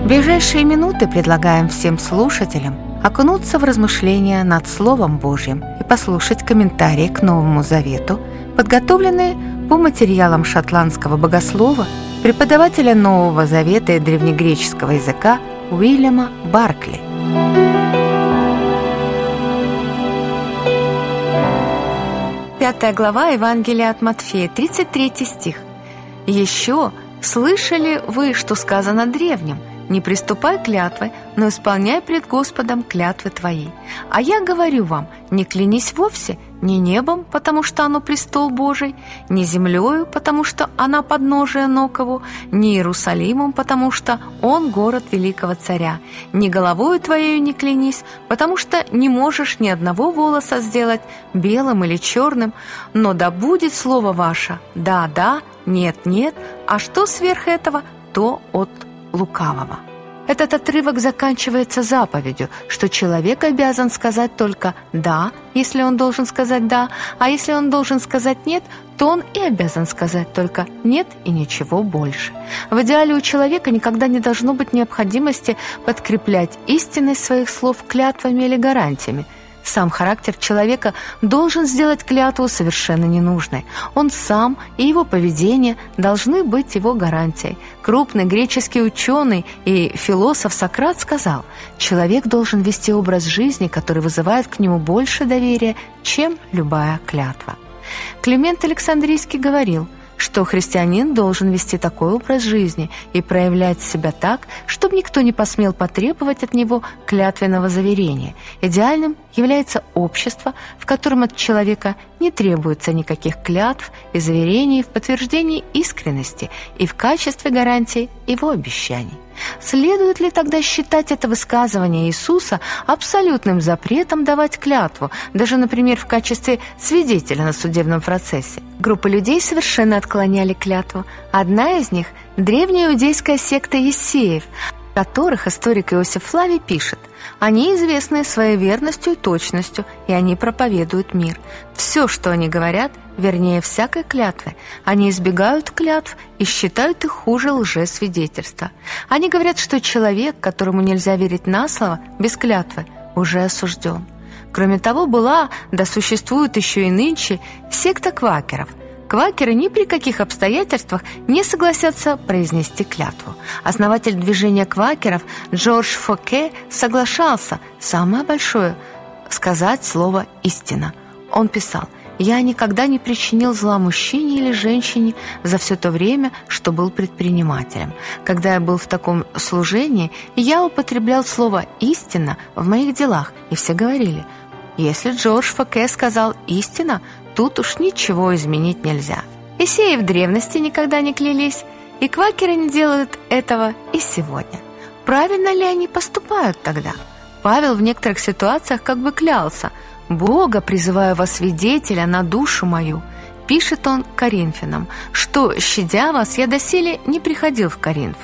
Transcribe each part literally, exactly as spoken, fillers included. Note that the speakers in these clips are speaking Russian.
В ближайшие минуты предлагаем всем слушателям окунуться в размышления над Словом Божьим и послушать комментарии к Новому Завету, подготовленные по материалам шотландского богослова, преподавателя Нового Завета и древнегреческого языка Уильяма Баркли. Пятая глава Евангелия от Матфея, тридцать третий стих. «Еще слышали вы, что сказано древним: не приступай клятвы, но исполняй пред Господом клятвы твои. А я говорю вам, не клянись вовсе, ни небом, потому что оно престол Божий, ни землею, потому что она подножие ног его, ни Иерусалимом, потому что он город великого царя, ни головою твоею не клянись, потому что не можешь ни одного волоса сделать белым или черным, но да будет слово ваше да, да, нет, нет, а что сверх этого, то от лукавого». Этот отрывок заканчивается заповедью, что человек обязан сказать только «да», если он должен сказать «да», а если он должен сказать «нет», то он и обязан сказать только «нет» и ничего больше. В идеале у человека никогда не должно быть необходимости подкреплять истинность своих слов клятвами или гарантиями. Сам характер человека должен сделать клятву совершенно ненужной. Он сам и его поведение должны быть его гарантией. Крупный греческий ученый и философ Сократ сказал: «Человек должен вести образ жизни, который вызывает к нему больше доверия, чем любая клятва». Климент Александрийский говорил, что христианин должен вести такой образ жизни и проявлять себя так, чтобы никто не посмел потребовать от него клятвенного заверения. Идеальным является общество, в котором от человека не требуется никаких клятв и заверений в подтверждении искренности и в качестве гарантии его обещаний. Следует ли тогда считать это высказывание Иисуса абсолютным запретом давать клятву, даже, например, в качестве свидетеля на судебном процессе? Группа людей совершенно отклоняли клятву. Одна из них – древняя иудейская секта Ессеев, о которых историк Иосиф Флавий пишет: «Они известны своей верностью и точностью, и они проповедуют мир. Все, что они говорят, вернее всякой клятвы. Они избегают клятв и считают их хуже лжесвидетельства. Они говорят, что человек, которому нельзя верить на слово, без клятвы, уже осужден». Кроме того, была, да существует еще и нынче, секта квакеров. Квакеры ни при каких обстоятельствах не согласятся произнести клятву. Основатель движения квакеров Джордж Фоке соглашался самое большое – сказать слово «истина». Он писал: «Я никогда не причинил зла мужчине или женщине за все то время, что был предпринимателем. Когда я был в таком служении, я употреблял слово «истина» в моих делах, и все говорили: если Джордж Фоке сказал «истина», тут уж ничего изменить нельзя». Ессеи в древности никогда не клялись, и квакеры не делают этого и сегодня. Правильно ли они поступают тогда? Павел в некоторых ситуациях как бы клялся: «Бога призываю во свидетеля на душу мою», пишет он Коринфянам, что, щадя вас, я доселе не приходил в Коринф.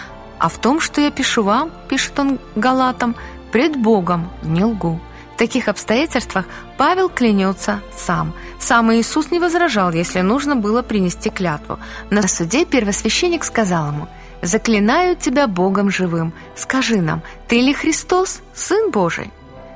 А в том, что я пишу вам, пишет он Галатам, пред Богом не лгу. В таких обстоятельствах Павел клянется сам. Сам Иисус не возражал, если нужно было принести клятву. На суде первосвященник сказал ему: «Заклинаю тебя Богом живым, скажи нам, ты ли Христос, Сын Божий?»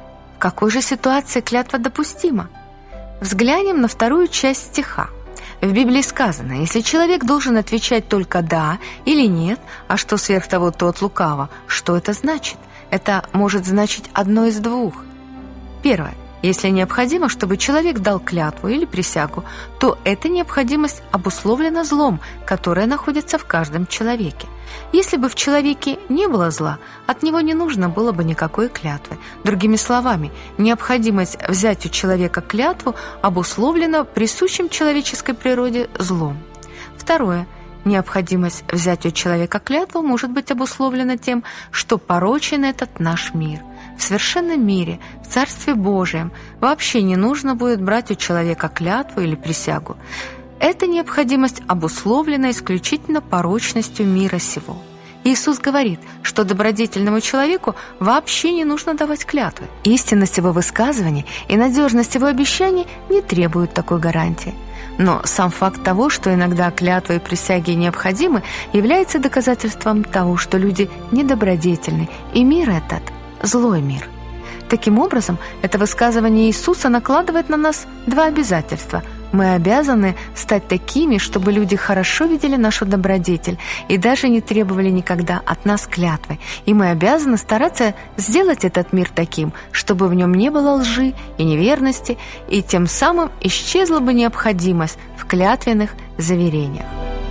В какой же ситуации клятва допустима? Взглянем на вторую часть стиха. В Библии сказано: если человек должен отвечать только «да» или «нет», а что сверх того, то от лукава, что это значит? Это может значить одно из двух. Первое. Если необходимо, чтобы человек дал клятву или присягу, то эта необходимость обусловлена злом, которое находится в каждом человеке. Если бы в человеке не было зла, от него не нужно было бы никакой клятвы. Другими словами, необходимость взять у человека клятву обусловлена присущим человеческой природе злом. Второе. Необходимость взять у человека клятву может быть обусловлена тем, что порочен этот наш мир. В совершенном мире, в Царстве Божьем, вообще не нужно будет брать у человека клятву или присягу. Эта необходимость обусловлена исключительно порочностью мира сего. Иисус говорит, что добродетельному человеку вообще не нужно давать клятвы. Истинность его высказываний и надежность его обещаний не требуют такой гарантии. Но сам факт того, что иногда клятвы и присяги необходимы, является доказательством того, что люди недобродетельны, и мир этот – злой мир. Таким образом, это высказывание Иисуса накладывает на нас два обязательства. Мы обязаны стать такими, чтобы люди хорошо видели нашу добродетель и даже не требовали никогда от нас клятвы. И мы обязаны стараться сделать этот мир таким, чтобы в нем не было лжи и неверности, и тем самым исчезла бы необходимость в клятвенных заверениях.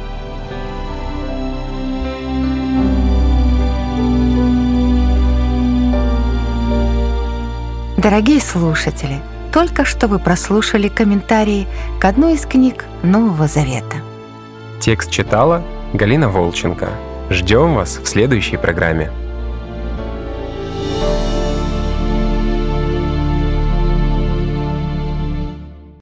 Дорогие слушатели, только что вы прослушали комментарии к одной из книг Нового Завета. Текст читала Галина Волченко. Ждем вас в следующей программе.